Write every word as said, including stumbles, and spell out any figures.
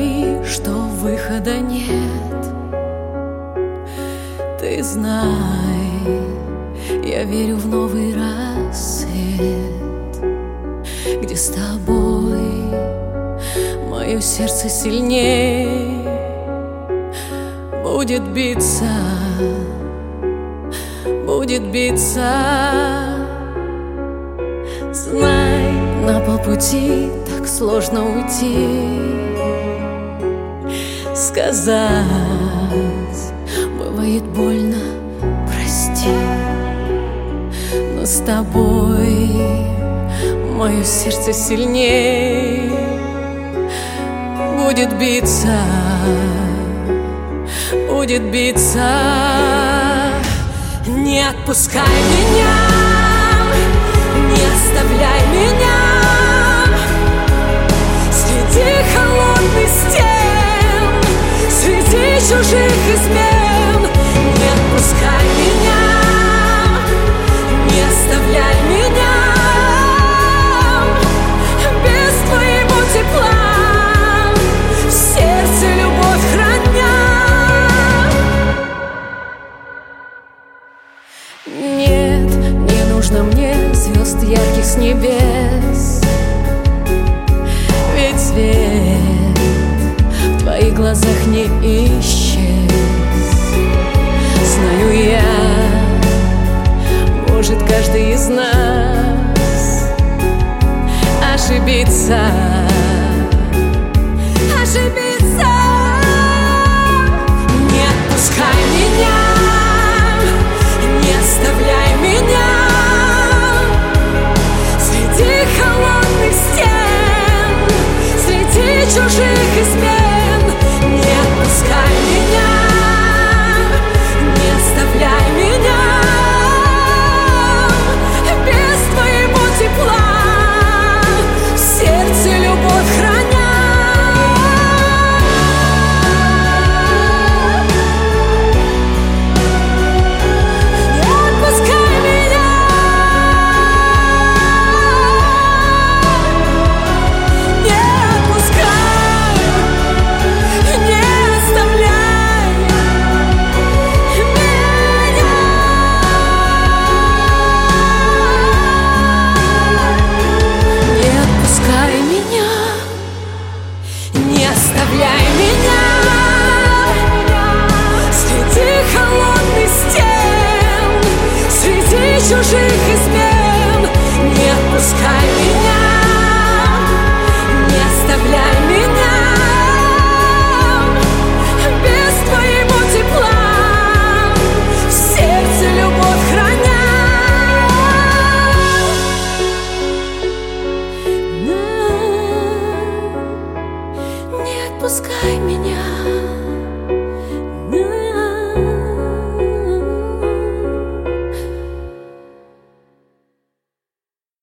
говори, что выхода нет. Ты знай, я верю в новый рассвет, где с тобой мое сердце сильнее будет биться, будет биться. Знай, на полпути так сложно уйти, сказать бывает больно, прости, но с тобой мое сердце сильнее будет биться, будет биться. Не отпускай меня, не оставляй меня среди холодных стен, среди чужих измен. Не отпускай меня, не оставляй меня без твоего тепла, в сердце любовь храня. Нет, не нужно мне звезд ярких с небес, ведь свет в твоих глазах не исчез. Знаю я, может каждый из нас ошибиться, ошибиться. Не отпускай меня, не оставляй меня среди холодных стен, среди чужих измен. Не отпускай меня, не оставляй меня без твоего тепла, в сердце любовь храня. Не отпускай меня, не отпускай, не оставляй меня. Не отпускай меня, не оставляй меня среди холодных стен, среди чужих измен. Не отпускай меня, не оставляй меня без твоего тепла, в сердце любовь храня. Не отпускай меня.